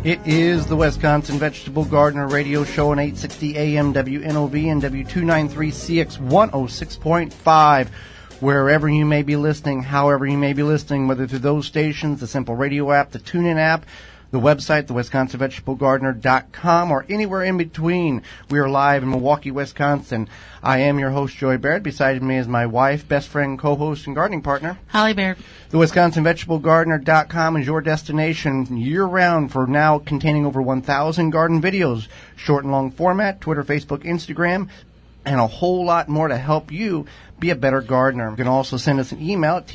It is the Wisconsin Vegetable Gardener Radio Show on 860 AM WNOV and W293CX 106.5. Wherever you may be listening, however you may be listening, whether through those stations, the Simple Radio app, the TuneIn app, the website, the WisconsinVegetableGardener.com, or anywhere in between. We are live in Milwaukee, Wisconsin. I am your host, Joy Baird. Beside me is my wife, best friend, co-host, and gardening partner, Holly Baird. The WisconsinVegetableGardener.com is your destination year-round for now containing over 1,000 garden videos, short and long format, Twitter, Facebook, Instagram, and a whole lot more to help you be a better gardener. You can also send us an email at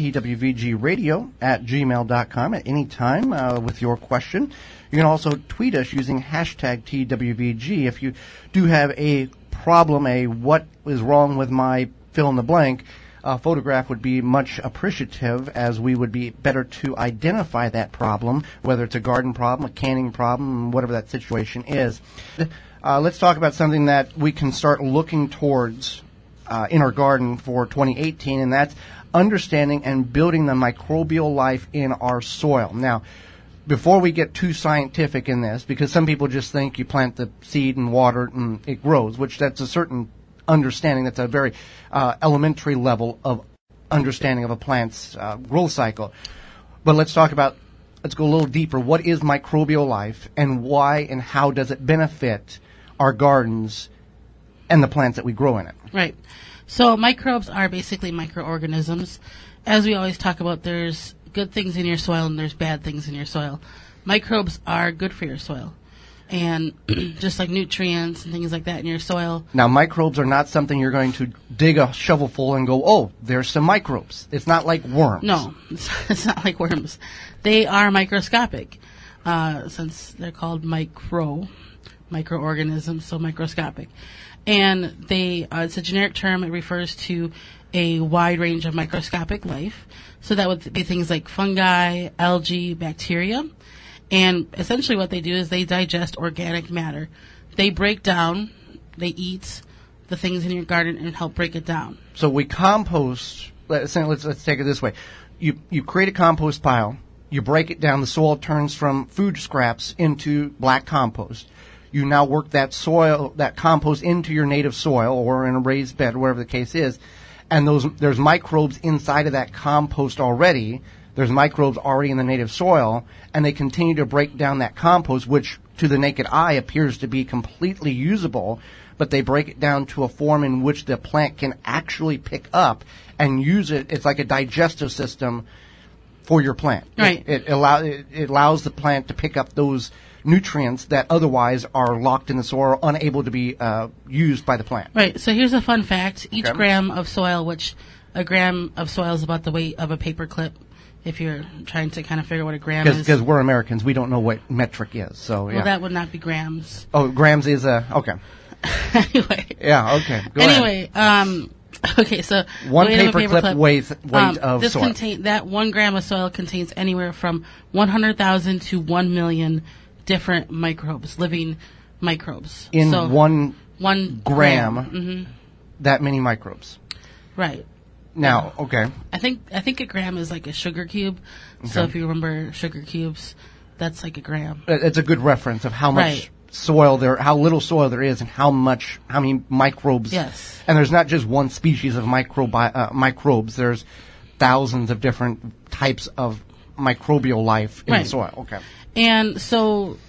twvgradio@gmail.com at any time with your question. You can also tweet us using hashtag TWVG. If you do have a problem, a what is wrong with my fill in the blank, a photograph would be much appreciative, as we would be better to identify that problem, whether it's a garden problem, a canning problem, whatever that situation is. Let's talk about something that we can start looking towards in our garden for 2018, and that's understanding and building the microbial life in our soil. Now, before we get too scientific in this, because some people just think you plant the seed and water it and it grows, which that's a certain understanding. That's a very elementary level of understanding of a plant's growth cycle. But let's go a little deeper. What is microbial life, and why and how does it benefit our gardens and the plants that we grow in it? Right. So microbes are basically microorganisms. As we always talk about, there's good things in your soil and there's bad things in your soil. Microbes are good for your soil. And just like nutrients and things like that in your soil. Now, microbes are not something you're going to dig a shovelful and go, oh, there's some microbes. It's not like worms. No, it's not like worms. They are microscopic, since they're called microorganisms, so microscopic. And it's a generic term. It refers to a wide range of microscopic life. So that would be things like fungi, algae, bacteria. And essentially what they do is they digest organic matter. They break down, they eat the things in your garden and help break it down. So we compost. Let's take it this way. You create a compost pile. You break it down. The soil turns from food scraps into black compost. You now work that compost into your native soil or in a raised bed, or whatever the case is, and there's microbes inside of that compost already. There's microbes already in the native soil, and they continue to break down that compost, which to the naked eye appears to be completely usable, but they break it down to a form in which the plant can actually pick up and use it. It's like a digestive system for your plant. Right. It allows the plant to pick up those nutrients that otherwise are locked in the soil, unable to be used by the plant. Right. So here's a fun fact. Each gram of soil, which a gram of soil is about the weight of a paper clip, if you're trying to kind of figure out what a gram is. Because we're Americans, we don't know what metric is. So, yeah. Well, that would not be grams. Oh, grams is okay. Anyway. Yeah, okay. Go ahead. Okay, so one paperclip weight of soil. That 1 gram of soil contains anywhere from 100,000 to 1 million different microbes, living microbes. In so one gram, mm-hmm. That many microbes. Right. Now, okay. I think a gram is like a sugar cube. Okay. So if you remember sugar cubes, that's like a gram. It's a good reference of how much soil how little soil there is, and how many microbes. Yes. And there's not just one species of microbes. There's thousands of different types of microbial life in the soil. Okay. And so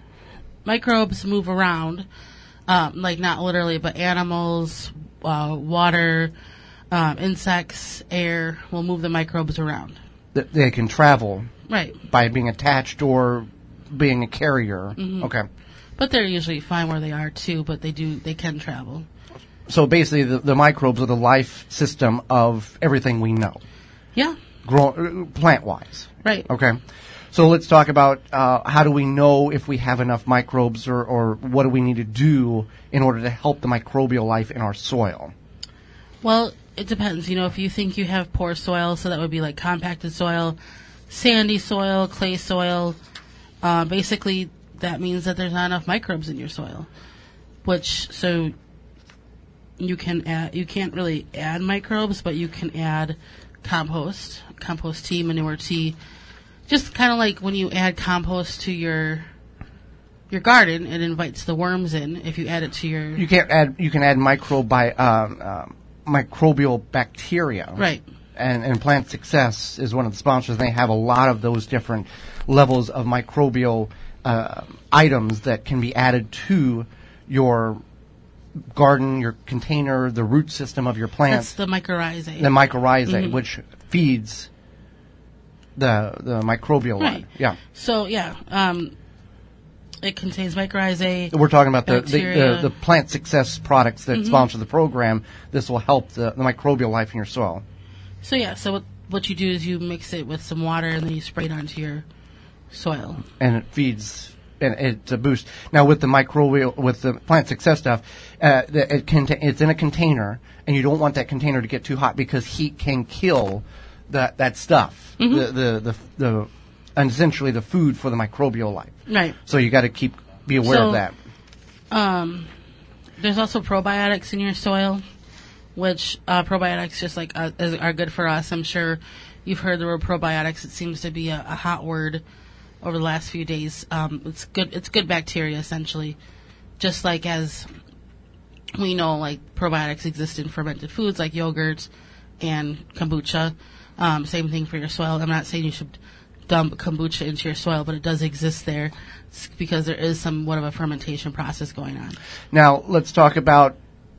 microbes move around, like not literally, but animals, water, insects, air will move the microbes around. They can travel. Right. By being attached or being a carrier. Mm-hmm. Okay. But they're usually fine where they are too, but they can travel. So basically the microbes are the life system of everything we know. Yeah. Plant-wise. Right. Okay. So let's talk about how do we know if we have enough microbes, or what do we need to do in order to help the microbial life in our soil? Well, it depends. If you think you have poor soil, so that would be like compacted soil, sandy soil, clay soil, basically that means that there's not enough microbes in your soil, so you can't really add microbes, but you can add compost tea, manure tea. Just kind of like when you add compost to your your garden, it invites the worms in. If you add it to your You can add microbial bacteria. right. And Plant Success is one of the sponsors. They have a lot of those different levels of microbial items that can be added to your garden, your container, the root system of your plants. That's the mycorrhizae. The mycorrhizae, which feeds the microbial Right. line. Yeah. So it contains mycorrhizae. We're talking about bacteria. the Plant Success products that sponsor the program. This will help the microbial life in your soil. So what you do is you mix it with some water and then you spray it onto your soil. And it feeds, and it's a boost. Now with the Plant Success stuff, it's in a container, and you don't want that container to get too hot because heat can kill that stuff. The and essentially the food for the microbial life. Right. So you got to be aware of that. There's also probiotics in your soil, which probiotics just like are good for us. I'm sure you've heard the word probiotics. It seems to be a hot word over the last few days. It's good. It's good bacteria essentially, just like as we know, like probiotics exist in fermented foods like yogurts and kombucha. Same thing for your soil. I'm not saying you should dump kombucha into your soil, but it does exist there because there is somewhat of a fermentation process going on. Now let's talk about.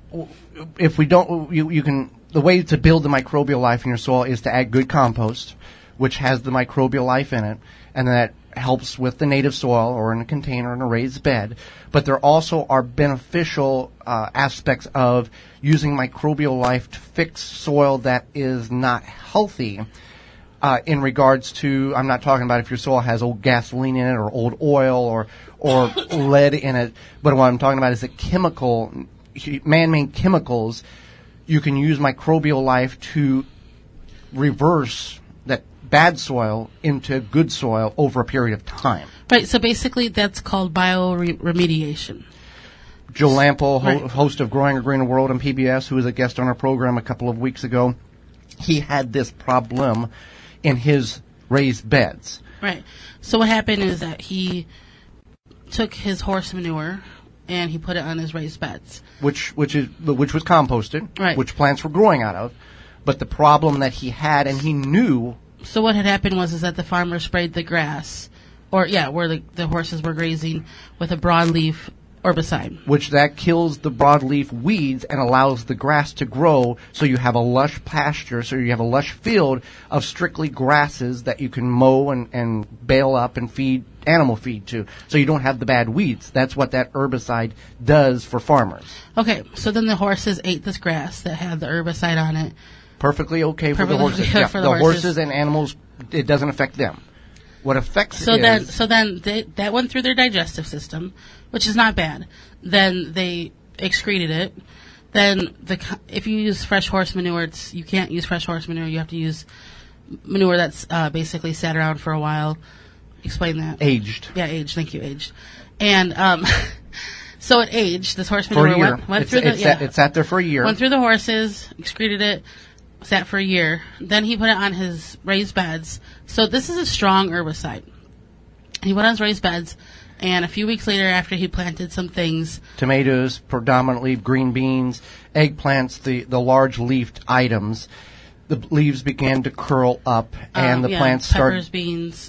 If we don't, you can. The way to build the microbial life in your soil is to add good compost, which has the microbial life in it, and that helps with the native soil or in a container in a raised bed. But there also are beneficial aspects of using microbial life to fix soil that is not healthy. In regards to, I'm not talking about if your soil has old gasoline in it or old oil or lead in it, but what I'm talking about is the man-made chemicals. You can use microbial life to reverse that bad soil into good soil over a period of time. Right, so basically that's called bioremediation. Joe Lample, Right. host of Growing a Greener World on PBS, who was a guest on our program a couple of weeks ago, he had this problem in his raised beds. Right. So what happened is that he took his horse manure and he put it on his raised beds. Which was composted, Right. which plants were growing out of. But the problem that he had, and he knew. So what had happened was that the farmer sprayed the grass, where the horses were grazing, with a broadleaf herbicide. Which that kills the broadleaf weeds and allows the grass to grow, so you have a lush pasture, so you have a lush field of strictly grasses that you can mow and bale up and feed animal feed to, so you don't have the bad weeds. That's what that herbicide does for farmers. Okay, so then the horses ate this grass that had the herbicide on it. Perfectly okay for the Perfectly horses. okay Yeah, for the the horses horses. and animals, it doesn't affect them. What affects So is... then that went through their digestive system, which is not bad. Then they excreted it. Then if you use fresh horse manure, you can't use fresh horse manure. You have to use manure that's basically sat around for a while. Explain that. Aged. Yeah, aged. Thank you, aged. And so it aged. This horse For a manure year. went through the It sat there for a year. went through the horses, excreted it, sat for a year. Then he put it on his raised beds. So this is a strong herbicide. He went on his raised beds, and a few weeks later, after he planted some things, Tomatoes, predominantly green beans, eggplants, the large-leafed items, the leaves began to curl up, and the plants peppers, started... beans,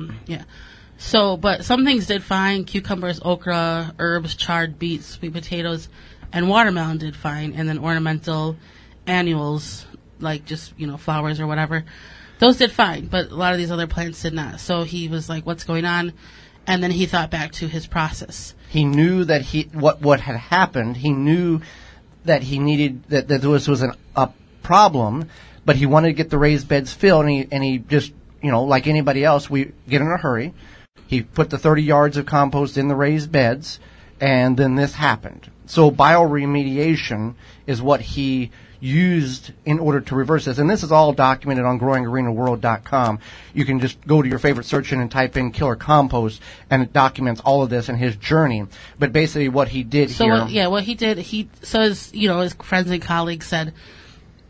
So, but some things did fine. Cucumbers, okra, herbs, charred beets, sweet potatoes, and watermelon did fine. And then ornamental annuals, like just, flowers or whatever, those did fine. But a lot of these other plants did not. So he was like, what's going on? And then he thought back to his process. He knew that what had happened. He knew that he needed, that this was a problem, but he wanted to get the raised beds filled, and he just, like anybody else, we get in a hurry. He put the 30 yards of compost in the raised beds, and then this happened. So bioremediation is what he used in order to reverse this. And this is all documented on growingarenaworld.com. You can just go to your favorite search engine and type in killer compost, and it documents all of this and his journey. But basically what he did What he did, his friends and colleagues said,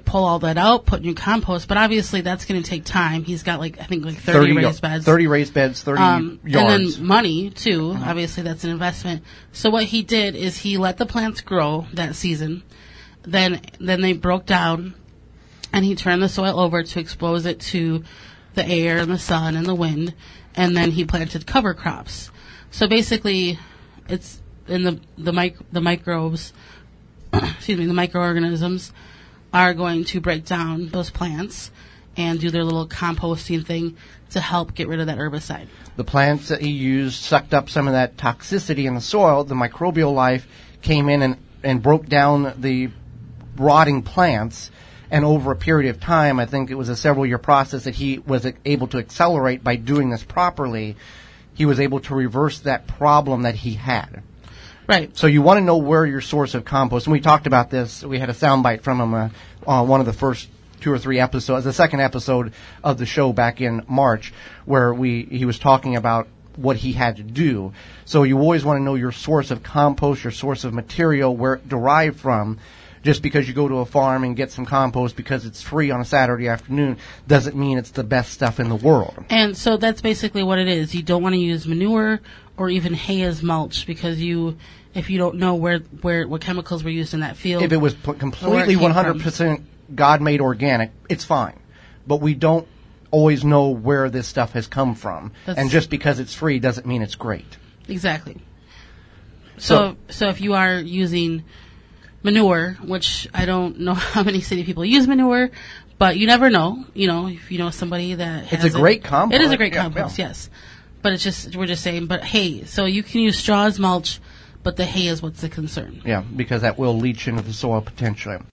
pull all that out, put new compost, but obviously that's going to take time. He's got I think 30 raised beds. 30 raised beds, 30 yards. And then money too. Obviously that's an investment. So what he did is he let the plants grow that season. Then they broke down, and he turned the soil over to expose it to the air and the sun and the wind, and then he planted cover crops. So basically, it's in the microbes, excuse me, the microorganisms are going to break down those plants and do their little composting thing to help get rid of that herbicide. The plants that he used sucked up some of that toxicity in the soil. The microbial life came in and broke down the rotting plants. And over a period of time, I think it was a several-year process that he was able to accelerate by doing this properly. He was able to reverse that problem that he had. Right. So you want to know where your source of compost, and we talked about this. We had a soundbite from him on one of the first 2 or 3 episodes, the second episode of the show back in March, where he was talking about what he had to do. So you always want to know your source of compost, your source of material, where it derived from. Just because you go to a farm and get some compost because it's free on a Saturday afternoon doesn't mean it's the best stuff in the world. And so that's basically what it is. You don't want to use manure or even hay as mulch because if you don't know what chemicals were used in that field. If it was completely 100% God-made organic, it's fine. But we don't always know where this stuff has come from. And just because it's free doesn't mean it's great. Exactly. So if you are using manure, which I don't know how many city people use manure, but you never know. If you know somebody that has it's a great compost. It is a great compost, yes. But we're just saying, but hay. So you can use straw as mulch, but the hay is what's the concern. Yeah, because that will leach into the soil potentially.